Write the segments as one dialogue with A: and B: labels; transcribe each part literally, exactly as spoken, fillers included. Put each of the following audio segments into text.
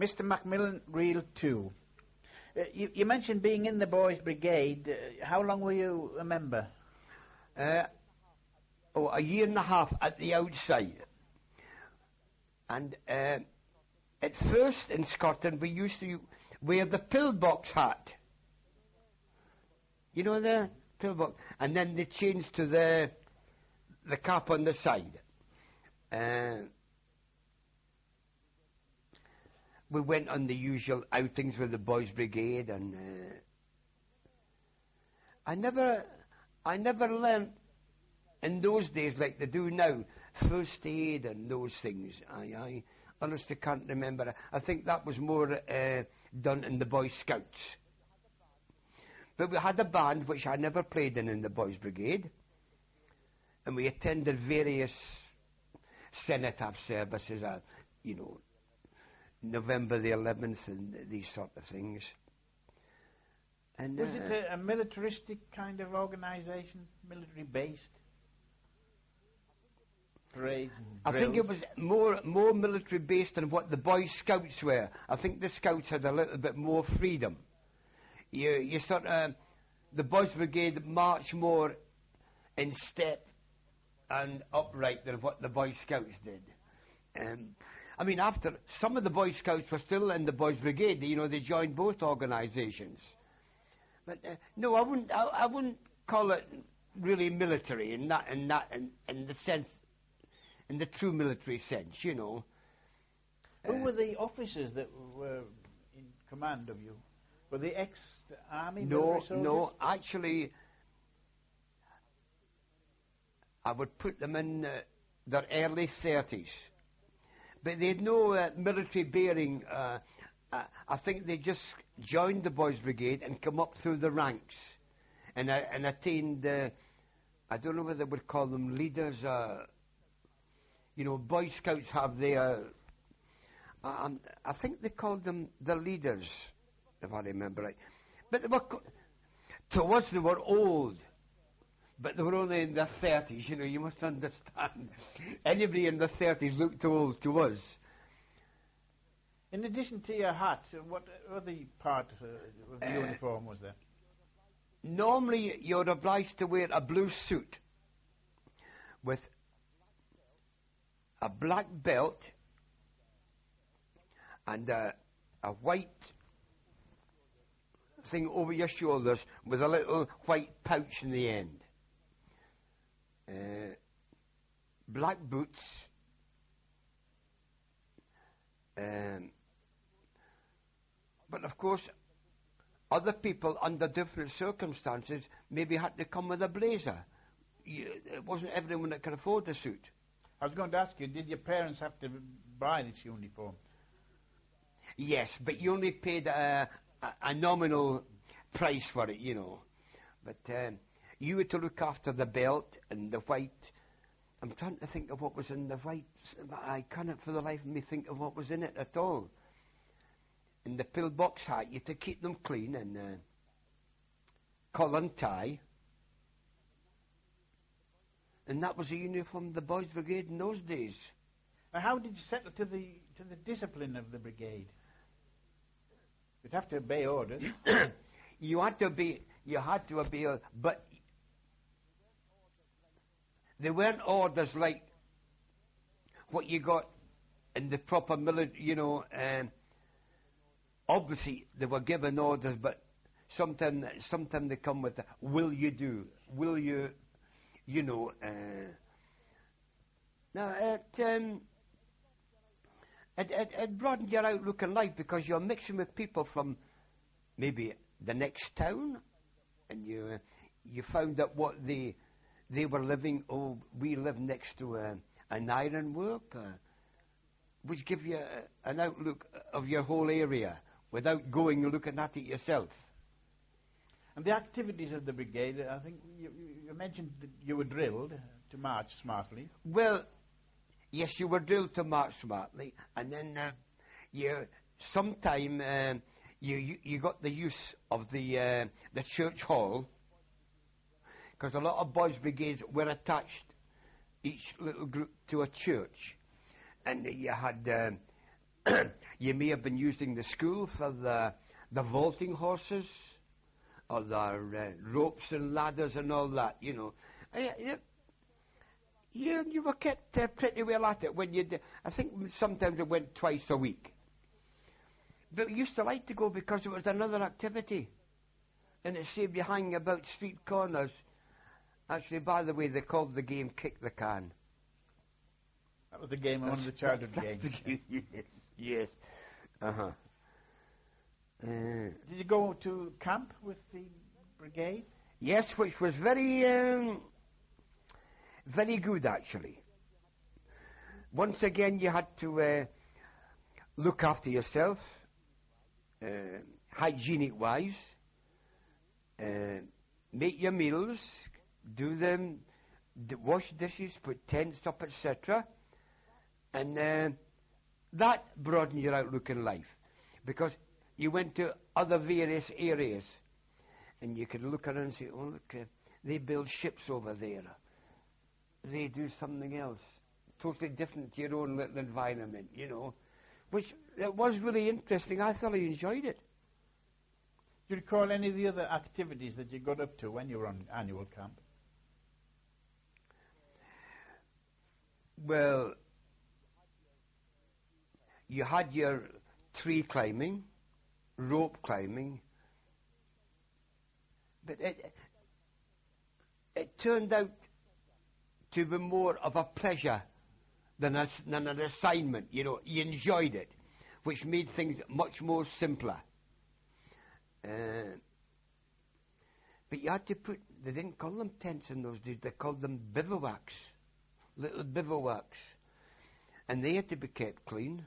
A: Mister Macmillan, Reel two. Uh, you, you mentioned being in the Boys' Brigade. Uh, how long were you a member?
B: Uh, oh, a year and a half at the outside. And uh, at first in Scotland we used to wear the pillbox hat. You know the pillbox? And then they changed to the the cap on the side. Uh, we went on the usual outings with the Boys' Brigade, and uh, I never, I never learnt in those days like they do now, first aid and those things. I, I honestly can't remember. I think that was more uh, done in the Boy Scouts. But we had a band which I never played in in the Boys' Brigade, and we attended various cenotaph services, uh, you know, November the eleventh and these sort of things. And
A: was
B: uh,
A: it a, a militaristic kind of organisation, military-based? Parades and
B: I think it was more more military-based than what the Boy Scouts were. I think the Scouts had a little bit more freedom. You, you sort of, the Boys' Brigade marched more in step and upright than what the Boy Scouts did. Um, I mean, after, some of the Boy Scouts were still in the Boys' Brigade, you know, they joined both organisations. But, uh, no, I wouldn't, I, I wouldn't call it really military in that, in that, in, in the sense, in the true military sense, you know.
A: Who
B: uh,
A: were the officers that were in command of you? Were they ex-army
B: No,
A: military soldiers?
B: no, actually, I would put them in uh, their early thirties. But they had no uh, military bearing. Uh, uh, I think they just joined the Boys' Brigade and come up through the ranks and, uh, and attained, uh, I don't know whether they would call them leaders. Uh, you know, Boy Scouts have their, um, I think they called them the leaders, if I remember right. But they were, co- to us they were old. But they were only in their thirties, you know, you must understand. Anybody in their thirties looked old to us.
A: In addition to your hat, uh, what other part uh, of the
B: Uh,
A: uniform was there?
B: Normally you're obliged to wear a blue suit with a black belt and uh, a white thing over your shoulders with a little white pouch in the end. Uh, black boots, um, but of course other people under different circumstances maybe had to come with a blazer. You, it wasn't everyone that could afford the suit.
A: I was going to ask you, did your parents have to buy this uniform?
B: Yes, but you only paid a, a, a nominal price for it, you know. But um, you had to look after the belt and the white. I'm trying to think of what was in the white. I cannot for the life of me think of what was in it at all. And the pillbox hat, you had to keep them clean and uh, collar and tie. And that was the uniform of the Boys' Brigade in those days.
A: Now, how did you settle to the to the discipline of the brigade? You'd have to obey orders.
B: You had to be, you had to obey, but they weren't orders like what you got in the proper military, you know. Um, obviously, they were given orders, but sometimes, sometimes they come with, the, will you do? Will you, you know. Uh, now, it, um, it, it, it broadened your outlook in life because you're mixing with people from maybe the next town, and you uh, you found out what they they were living. Oh, we live next to uh, an iron work, uh, which give you uh, an outlook of your whole area without going and looking at it yourself.
A: And the activities of the brigade, I think you, you mentioned that you were drilled to march smartly.
B: Well, yes, you were drilled to march smartly, and then uh, you sometime. Uh, You, you you got the use of the uh, the church hall, because a lot of Boys' Brigades were attached, each little group, to a church, and you had uh, you may have been using the school for the the vaulting horses, or the uh, ropes and ladders and all that, you know. Uh, you, you, you were kept uh, pretty well at it when you did. I think sometimes it went twice a week. But we used to like to go because it was another activity. And it saved you hanging about street corners. Actually, by the way, they called the game Kick the Can.
A: That was the game, one of the childhood games.
B: The, yes, yes. Uh-huh. Uh,
A: Did you go to camp with the brigade?
B: Yes, which was very, um, very good, actually. Once again, you had to uh, look after yourself, uh, hygienic-wise, uh, make your meals, do them, d- wash dishes, put tents up, et cetera. And uh, that broadened your outlook in life, because you went to other various areas, and you could look around and say, oh, look, uh, they build ships over there. They do something else, totally different to your own little environment, you know, which it was really interesting. I thoroughly enjoyed it.
A: Do you recall any of the other activities that you got up to when you were on annual camp?
B: Well, you had your tree climbing, rope climbing, but it, it turned out to be more of a pleasure than, a, than an assignment. You know, you enjoyed it, which made things much more simpler. Uh, but you had to put, they didn't call them tents in those days, they called them bivouacs, little bivouacs. And they had to be kept clean.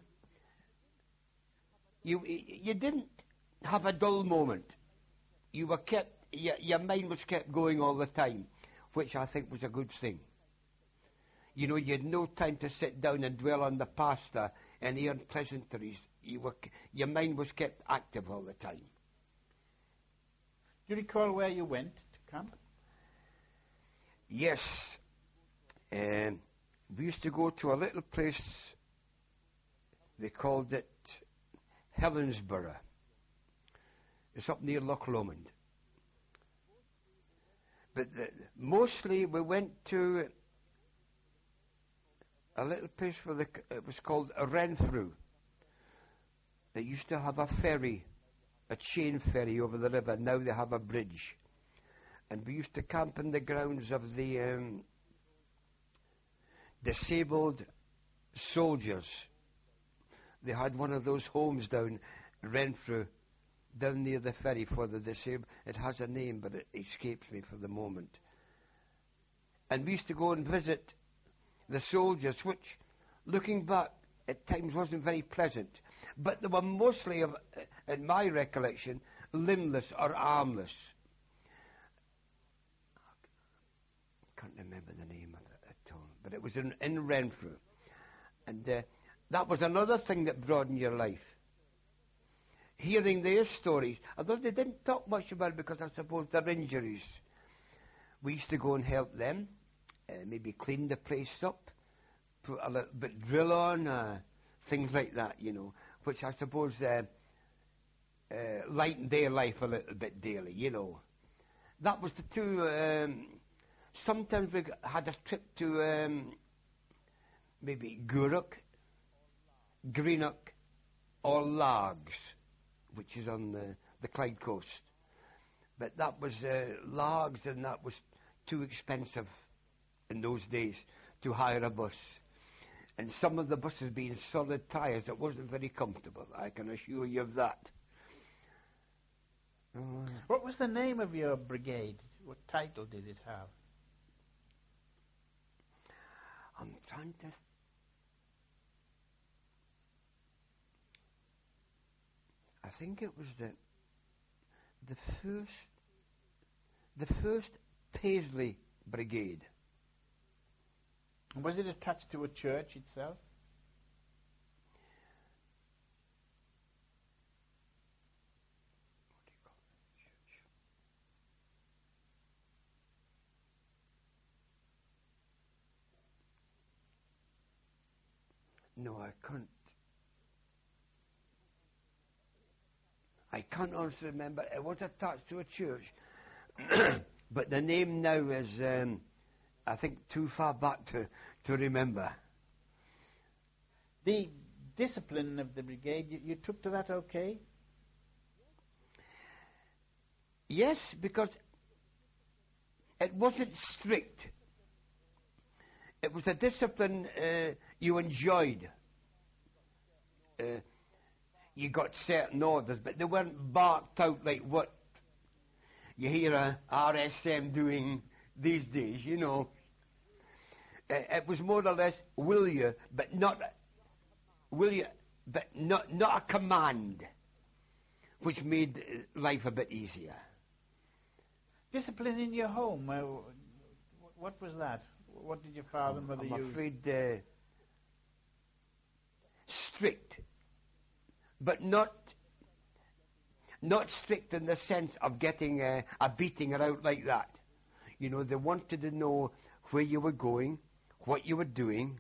B: You you didn't have a dull moment. You were kept, your, your mind was kept going all the time, which I think was a good thing. You know, you had no time to sit down and dwell on the past uh, and hear pleasantries. You were, your mind was kept active all the time.
A: Do you recall where you went to camp?
B: Yes. Um, we used to go to a little place, they called it Helensburgh. It's up near Loch Lomond. But the, mostly we went to a little place where the, it was called Renfrew. They used to have a ferry, a chain ferry over the river. Now they have a bridge. And we used to camp in the grounds of the um, disabled soldiers. They had one of those homes down Renfrew, down near the ferry for the disabled. It has a name, but it escapes me for the moment. And we used to go and visit the soldiers, which, looking back, at times wasn't very pleasant. But they were mostly, of, in my recollection, limbless or armless. I can't remember the name of it at all. But it was in, in Renfrew. And uh, that was another thing that broadened your life. Hearing their stories, although they didn't talk much about it because I suppose their injuries. We used to go and help them, uh, maybe clean the place up, put a little bit drill on, uh, things like that, you know, which I suppose uh, uh, lightened their life a little bit daily, you know. That was the two. Um, sometimes we had a trip to um, maybe Gourock, Greenock, or Largs, which is on the, the Clyde coast. But that was uh, Largs, and that was too expensive in those days to hire a bus. And some of the buses being solid tyres, it wasn't very comfortable, I can assure you of that. Uh,
A: What was the name of your brigade? What title did it have?
B: I'm trying to... I think it was the the first the first Paisley Brigade.
A: Was it attached to a church itself?
B: What do you call it? Church? No, I can't. I can't honestly remember. It was attached to a church. But the name now is, um, I think, too far back to, to remember.
A: The discipline of the brigade, you, you took to that okay?
B: Yes, because it wasn't strict. It was a discipline uh, you enjoyed. Uh, you got certain orders, but they weren't barked out like what you hear a R S M doing these days, you know. Uh, it was more or less, will you, but not, will you, but not, not a command, which made life a bit easier.
A: Discipline in your home, uh, what was that? What did your father and mother
B: I'm
A: use?
B: afraid uh, strict, but not not strict in the sense of getting uh, a beating out like that. You know, they wanted to know where you were going, what you were doing.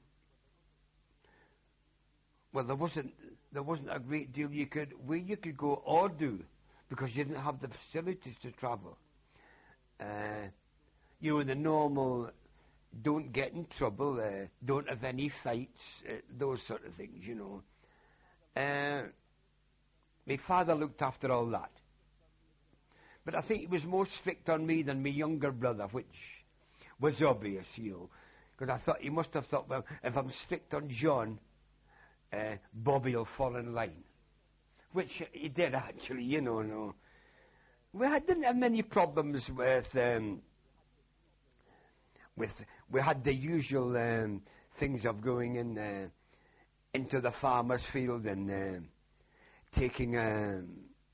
B: Well, there wasn't there wasn't a great deal you could where you could go or do because you didn't have the facilities to travel. Uh, you know, the normal. Don't get in trouble, uh, don't have any fights, uh, those sort of things, you know. Uh, my father looked after all that. But I think he was more strict on me than my younger brother, which was obvious, you know. Because I thought, he must have thought, well, if I'm strict on John, uh, Bobby will fall in line. Which he did, actually, you know. No. We had, didn't have many problems with... Um, With we had the usual um, things of going in uh, into the farmer's field and uh, taking um,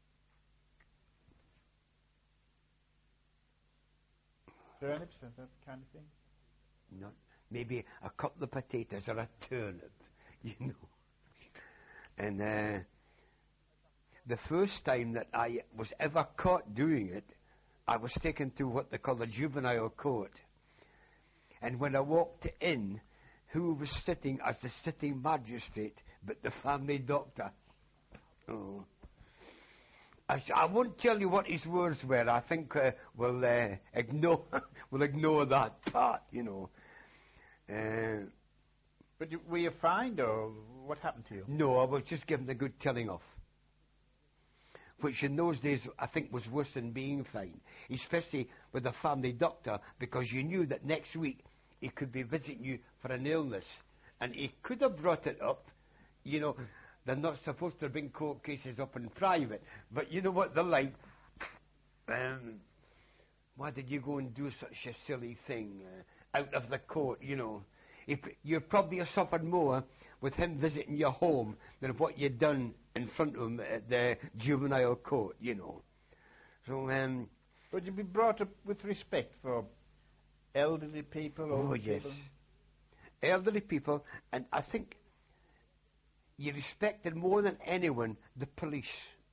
A: turnips and that kind of thing.
B: Not maybe a couple of potatoes or a turnip, you know. And uh, the first time that I was ever caught doing it, I was taken to what they call the juvenile court. And when I walked in, who was sitting as the sitting magistrate but the family doctor? Oh. I, sh- I won't tell you what his words were. I think uh, we'll, uh, ignore, we'll ignore that part, you know. Uh,
A: but you, were you fined or what happened to you?
B: No, I was just given a good telling off. Which in those days I think was worse than being fined, especially with a family doctor, because you knew that next week he could be visiting you for an illness, and he could have brought it up. You know, they're not supposed to bring court cases up in private, but you know what they're like. Um, why did you go and do such a silly thing uh, out of the court, you know? If you probably have suffered more with him visiting your home than what you'd done in front of him at the juvenile court, you know. So, um...
A: Would you be brought up with respect for elderly people?
B: Oh,
A: older
B: yes.
A: people?
B: Elderly people, and I think you respected more than anyone the police.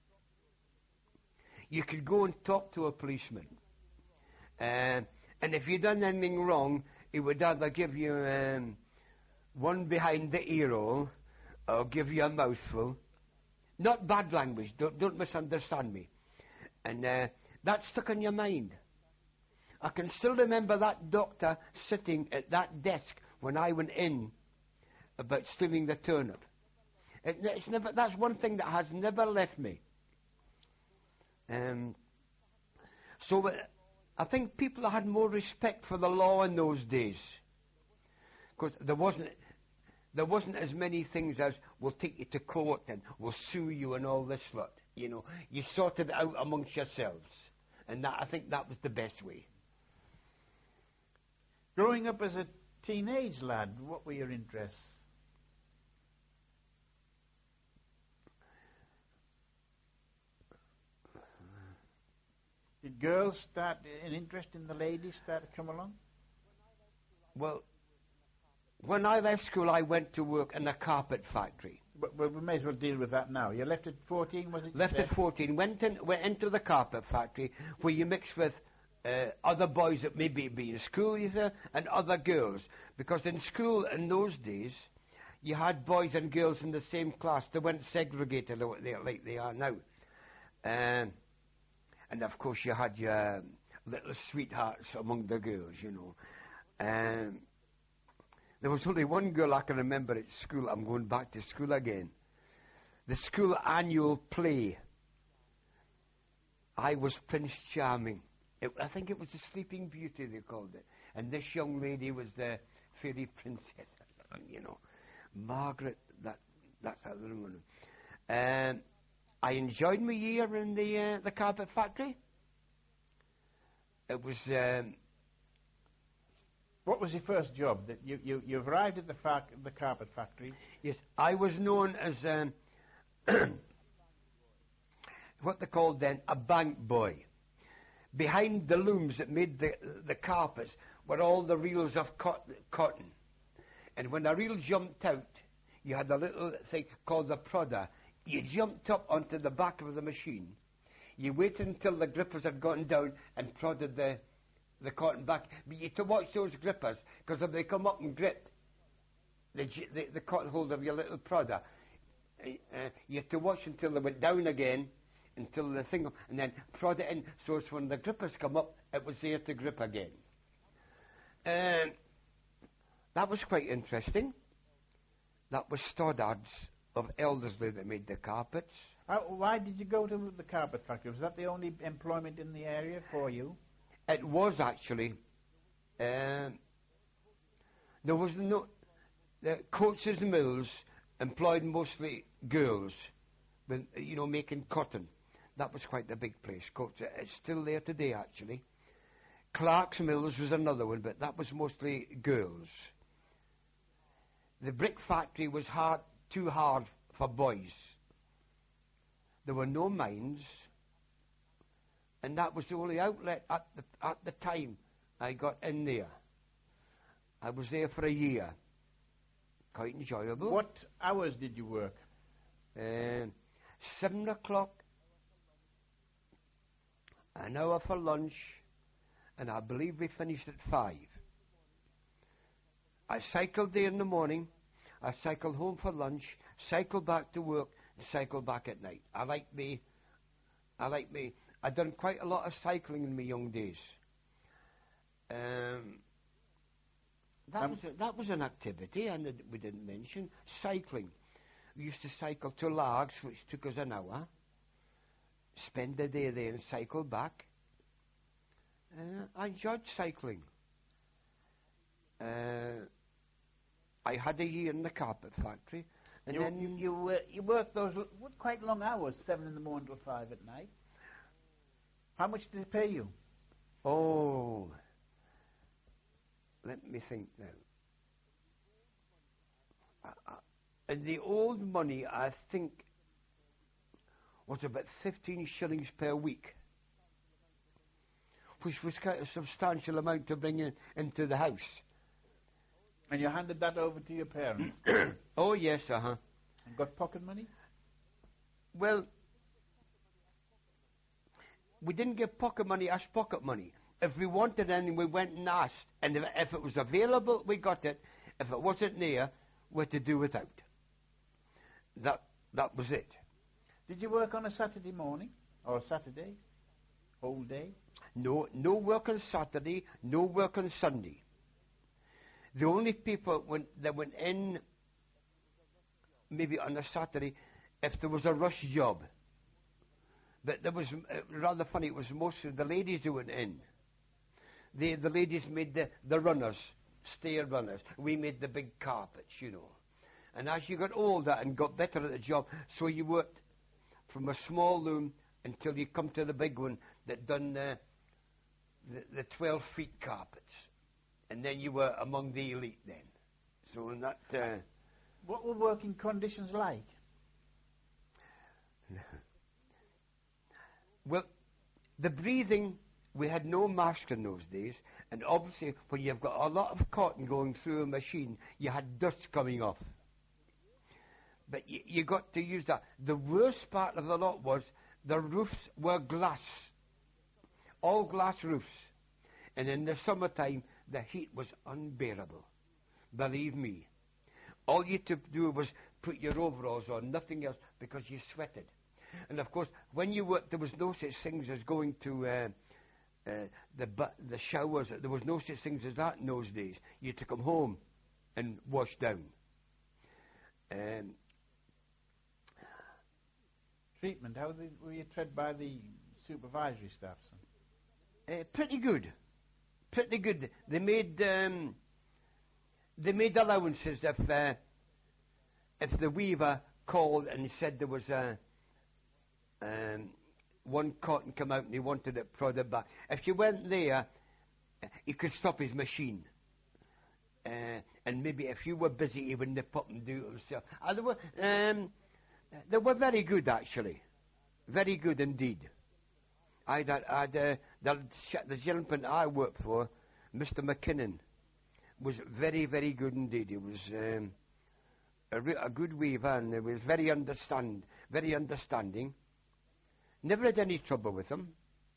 B: You could go and talk to a policeman. Uh, and if you'd done anything wrong, he would either give you um, one behind the ear hole or give you a mouthful. Not bad language, don't, don't misunderstand me. And uh, that stuck in your mind. I can still remember that doctor sitting at that desk when I went in about stealing the turnip. It, it's never, that's one thing that has never left me. Um, so uh, I think people had more respect for the law in those days, because there wasn't there wasn't as many things as we'll take you to court and we'll sue you and all this lot. You know, you sorted it out amongst yourselves, and that I think that was the best way.
A: Growing up as a teenage lad, what were your interests? Did girls start, an interest in the ladies start to come along?
B: Well, when I left school, I went to work in a carpet factory.
A: But, but we may as well deal with that now. You left at fourteen, was it?
B: Left at fourteen, went, in, went into the carpet factory, where you mix with uh, other boys that maybe be in school either, and other girls. Because in school in those days, you had boys and girls in the same class. They weren't segregated like they, like they are now. Um, and of course you had your little sweethearts among the girls, you know. Um, there was only one girl I can remember at school. I'm going back to school again. The school annual play. I was Prince Charming. It, I think it was the Sleeping Beauty they called it. And this young lady was the fairy princess, you know. Margaret, that that's how the woman. Um, I enjoyed my year in the uh, the carpet factory. It was. Um,
A: what was your first job? That you you you arrived at the fac- the carpet factory.
B: Yes, I was known as um, what they called then a bank boy. Behind the looms that made the the carpets were all the reels of cot- cotton, and when a reel jumped out, you had a little thing called the prodder. You jumped up onto the back of the machine. You waited until the grippers had gone down and prodded the the cotton back. But you had to watch those grippers, because if they come up and grip the, the, the cotton hold of your little prodder, uh, you had to watch until they went down again, until the thing, and then prod it in, so it's when the grippers come up, it was there to grip again. Um, that was quite interesting. That was Stoddard's of Elderslie that made the carpets.
A: Uh, why did you go to the carpet factory? Was that the only employment in the area for you?
B: It was actually. Um, there was no. The Coates' Mills employed mostly girls, with, you know, making cotton. That was quite a big place. Coates, it's still there today, actually. Clark's Mills was another one, but that was mostly girls. The brick factory was hard, too hard for boys. There were no mines, and that was the only outlet at the at the time I got in there. I was there for a year. Quite enjoyable.
A: What hours did you work?
B: Um, seven o'clock, an hour for lunch, and I believe we finished at five. I cycled there in the morning, I cycled home for lunch, cycled back to work, and cycled back at night. I like me, I like me, I'd done quite a lot of cycling in my young days. Um, that, um, was a, that was an activity, and we didn't mention, cycling. We used to cycle to Largs, which took us an hour, spend the day there and cycle back. Uh, I enjoyed cycling. Uh, I had a year in the carpet factory, and
A: you,
B: then
A: you you, uh, you worked those l- quite long hours, seven in the morning till five at night. How much did they pay you?
B: Oh, let me think now. Uh, uh, and the old money, I think, was about fifteen shillings per week, which was quite a substantial amount to bring in, into the house.
A: And you handed that over to your parents?
B: Oh, yes, uh-huh.
A: And got pocket money?
B: Well, we didn't get pocket money as pocket money. If we wanted anything, we went and asked. And if, if it was available, we got it. If it wasn't near, we had to do without. That, that was it.
A: Did you work on a Saturday morning? Or a Saturday? Whole day?
B: No, no work on Saturday, no work on Sunday. The only people when, that went in, maybe on a Saturday, if there was a rush job. But there was, uh, rather funny, it was mostly the ladies who went in. They, the ladies made the, the runners, stair runners. We made the big carpets, you know. And as you got older and got better at the job, so you worked from a small loom until you come to the big one that done the, the, the twelve feet carpets. And then you were among the elite then. So in that... Uh,
A: what were working conditions like?
B: Well, the breathing, we had no mask in those days. And obviously, when you've got a lot of cotton going through a machine, you had dust coming off. But you, you got to use that. The worst part of the lot was the roofs were glass. All glass roofs. And in the summertime, the heat was unbearable. Believe me. All you had to do was put your overalls on, nothing else, because you sweated. And of course, when you worked, there was no such things as going to uh, uh, the bu- the showers. There was no such things as that in those days. You took them home and washed down. Um,
A: Treatment, how did, were you treated by the supervisory staff?
B: uh, pretty good. Pretty good. They made um, they made allowances if uh, if the weaver called and he said there was a um, one cotton come out and he wanted it prodded back. If you went there, he could stop his machine. Uh, and maybe if you were busy, he would nip up and do it himself. Uh, they, were, um, they were very good, actually. Very good indeed. I'd, I'd, uh, the, the gentleman I worked for, Mister McKinnon, was very, very good indeed. He was um, a, re- a good weaver, and he was very understand, very understanding. Never had any trouble with him.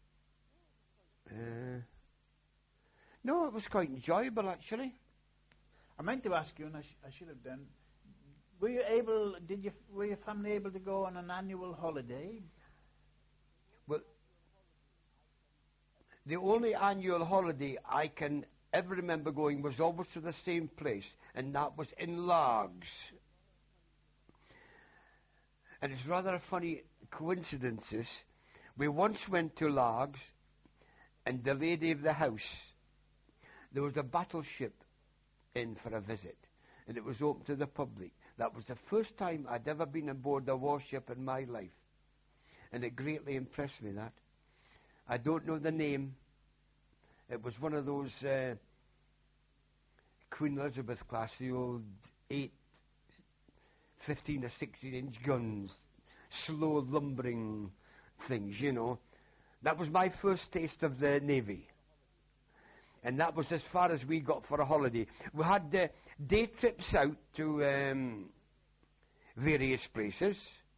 B: Uh, no, it was quite enjoyable, actually.
A: I meant to ask you, and I, sh- I should have done. Were you able? Did you? Were your family able to go on an annual holiday?
B: Well, the only annual holiday I can ever remember going was always to the same place, and that was in Largs. And it's rather a funny coincidences. We once went to Largs, and the lady of the house, there was a battleship in for a visit, and it was open to the public. That was the first time I'd ever been on board a warship in my life, and it greatly impressed me, that. I don't know the name. It was one of those uh, Queen Elizabeth class, the old eight, fifteen or sixteen inch guns, slow lumbering things, you know. That was my first taste of the Navy. And that was as far as we got for a holiday. We had uh, day trips out to um, various places.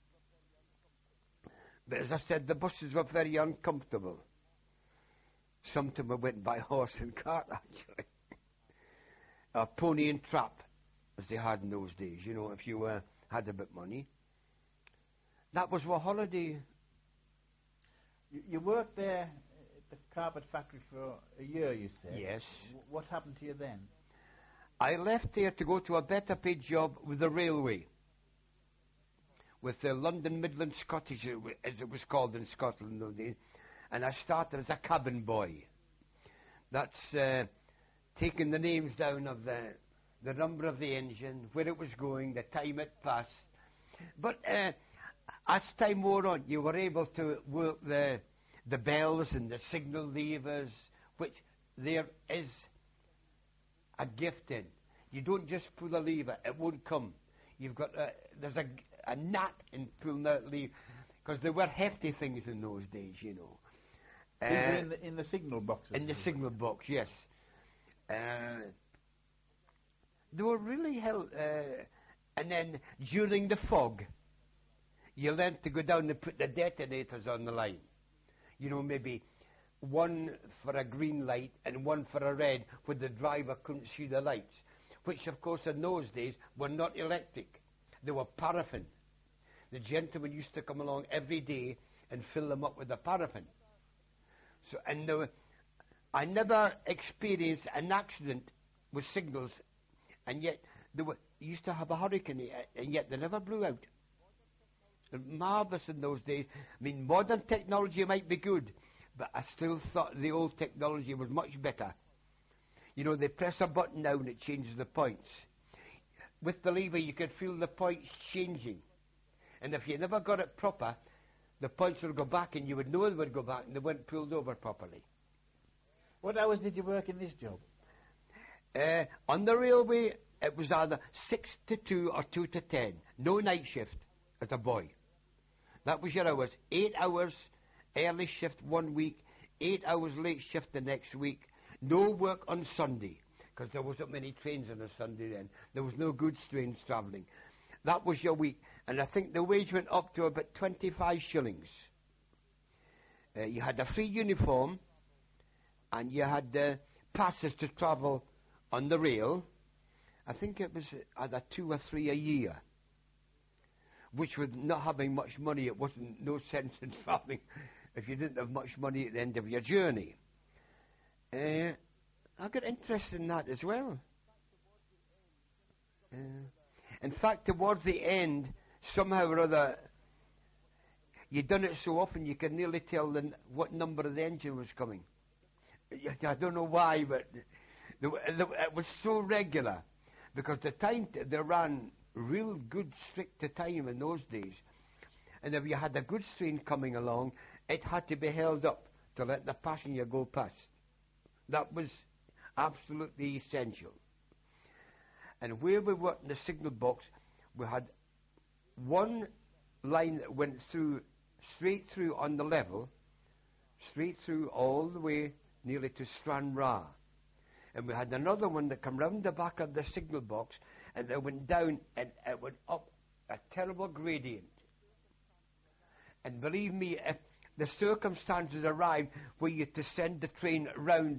B: But as I said, the buses were very uncomfortable. Sometimes we went by horse and cart, actually. Or pony and trap, as they had in those days, you know, if you uh, had a bit of money. That was our holiday.
A: You, you worked there at the carpet factory for a year, you said.
B: Yes.
A: W- what happened to you then?
B: I left there to go to a better paid job with the railway, with the London Midland Scottish, as it was called in Scotland those days, and I started as a cabin boy. That's uh, taking the names down of the the number of the engine, where it was going, the time it passed. But uh, as time wore on, you were able to work the the bells and the signal levers, which there is a gift in. You don't just pull a lever; it won't come. You've got a, there's a a knot in pulling that lever, because there were hefty things in those days, you know.
A: Uh, in, the, in the signal boxes?
B: In the signal box, yes. Uh, they were really hell. Uh, and then during the fog, you learned to go down and put the detonators on the line. You know, maybe one for a green light and one for a red, where the driver couldn't see the lights, which, of course, in those days were not electric. They were paraffin. The gentleman used to come along every day and fill them up with the paraffin. So, and there were, I never experienced an accident with signals, and yet they were, used to have a hurricane, and yet they never blew out. Marvellous in those days. I mean, modern technology might be good, but I still thought the old technology was much better. You know, they press a button now and it changes the points. With the lever, you could feel the points changing. And if you never got it proper, the points would go back, and you would know they would go back, and they weren't pulled over properly.
A: What hours did you work in this job?
B: Uh, on the railway, it was either six to two or two to ten. No night shift as a boy. That was your hours. Eight hours early shift one week, eight hours late shift the next week. No work on Sunday, because there wasn't many trains on a Sunday then. There was no goods trains travelling. That was your week. And I think the wage went up to about twenty-five shillings. Uh, you had a free uniform, and you had uh, passes to travel on the rail. I think it was either two or three a year. which with not having much money, it wasn't no sense in travelling if you didn't have much money at the end of your journey. Uh, I got interested in that as well. Uh, in fact, towards the end, somehow or other, you'd done it so often you could nearly tell the, n- what number of the engine was coming. I don't know why, but the, the, it was so regular, because the time t- they ran real good, strict to time in those days. And if you had a goods train coming along, it had to be held up to let the passenger go past. That was absolutely essential. And where we were in the signal box, we had one line that went through, straight through on the level, straight through all the way nearly to Stranraer. And we had another one that came round the back of the signal box, and it went down, and it went up a terrible gradient. And believe me, if the circumstances arrived where you had to send the train round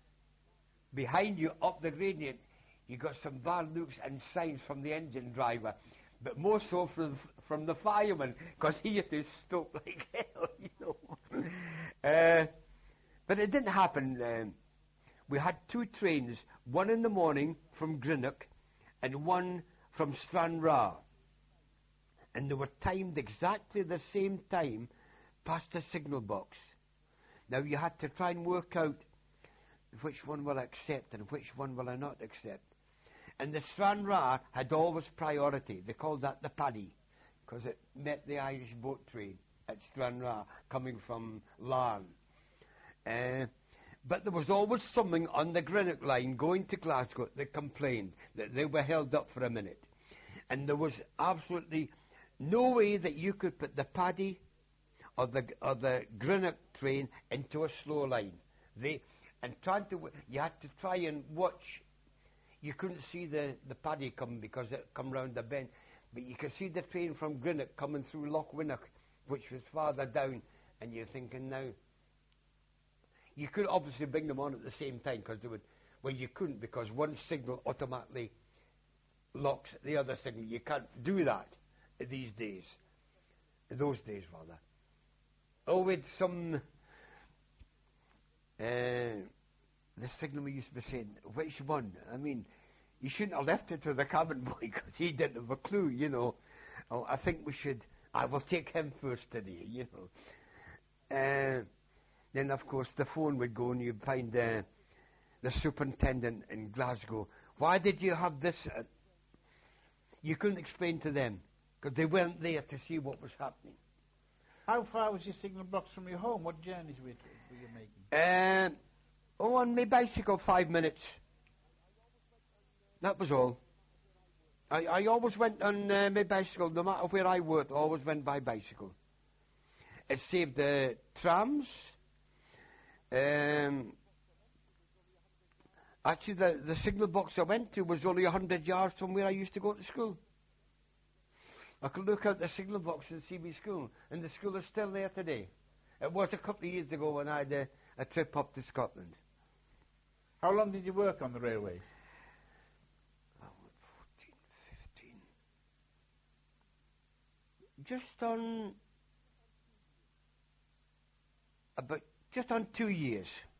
B: behind you up the gradient, you got some bad looks and signs from the engine driver, but more so from from the fireman, because he had to stop like hell, you know. uh, but it didn't happen. Um, we had two trains, one in the morning from Greenock and one from Stranraer. And they were timed exactly the same time past the signal box. Now you had to try and work out which one will I accept and which one will I not accept. And the Stranraer had always priority. They called that the Paddy, because it met the Irish boat train at Stranraer coming from Larne. Uh, but there was always something on the Greenock line going to Glasgow that complained that they were held up for a minute. And there was absolutely no way that you could put the Paddy or the or the Greenock train into a slow line. They and trying to you had to try and watch. You couldn't see the, the Paddy come because it come round the bend, but you could see the train from Greenock coming through Loch Winnoch, which was farther down, and you're thinking now. You could obviously bring them on at the same time because they would. Well, you couldn't because one signal automatically locks the other signal. You can't do that these days. Those days, rather. Oh, with some. Uh, the signal we used to be saying, which one? I mean, you shouldn't have left it to the cabin boy because he didn't have a clue, you know. Oh, I think we should. I will take him first today, you know. Uh, then, of course, the phone would go and you'd find uh, the superintendent in Glasgow. Why did you have this? Uh, you couldn't explain to them because they weren't there to see what was happening.
A: How far was your signal box from your home? What journeys were, were you making?
B: Uh, oh, on my bicycle, five minutes. That was all. I, I always went on uh, my bicycle, no matter where I worked, I always went by bicycle. It saved the uh, trams. Um, actually, the, the signal box I went to was only one hundred yards from where I used to go to school. I could look out the signal box and see my school, and the school is still there today. It was a couple of years ago when I had a, a trip up to Scotland.
A: How long did you work on the railways?
B: Oh, fourteen, fifteen. Just on about just on two years.